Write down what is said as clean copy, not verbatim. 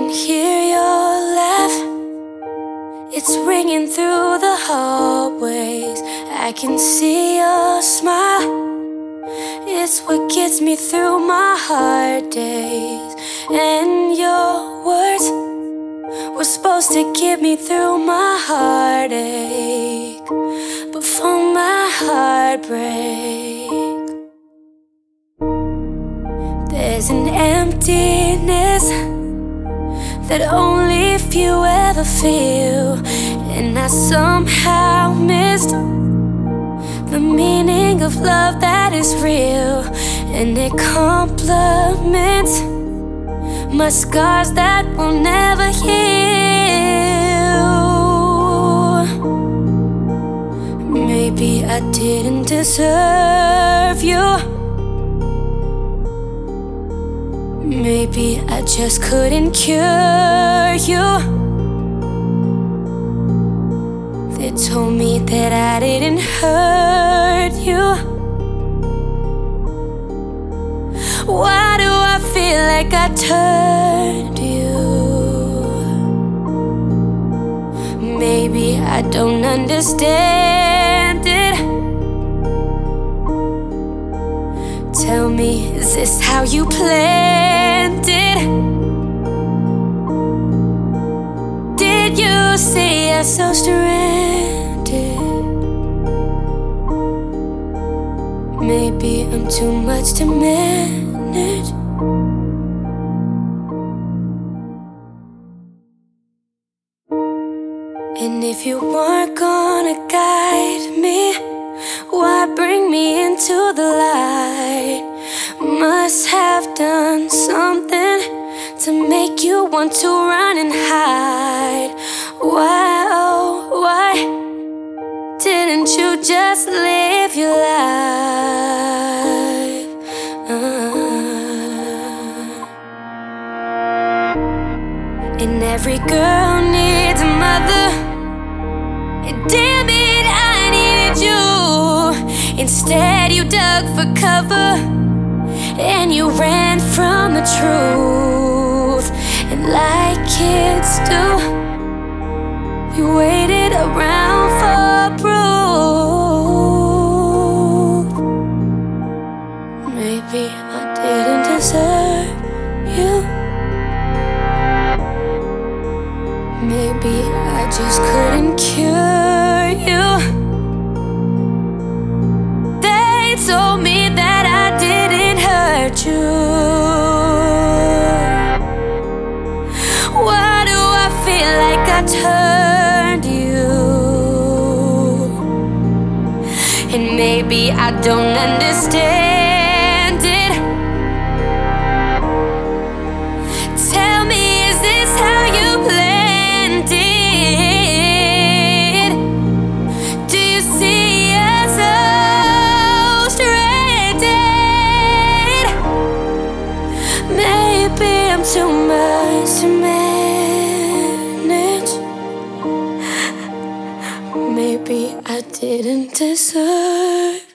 can hear your laugh. It's ringing through the hallways. I can see your smile. It's what gets me through my hard days. And your words were supposed to get me through my heartache, before my heart breaks. There's an emptiness that only few ever feel, and I somehow missed the meaning of love that is real. And it complements my scars that will never heal. Maybe I didn't deserve you. Maybe I just couldn't cure you. They told me that I didn't hurt you. Why do I feel like I turned you? Maybe I don't understand it. Tell me, is this how you planned it? Did you see us so stranded? Maybe I'm too much to manage. And if you weren't gonna guide me, why bring me into the light? Must have done something to make you want to run and hide. Why, oh, why didn't you just live your life? And every girl needs a mother. Damn it, I needed you. Instead you dug for cover, and you ran from the truth. And like kids do, we waited around for proof. Maybe I didn't deserve you. Maybe I just couldn't cure you. They told me that I didn't hurt you. Why do I feel like I turned you? And maybe I don't understand it. Tell me, is this how you planned it? Do you see us so stranded? Maybe I'm too much to manage. Maybe I didn't deserve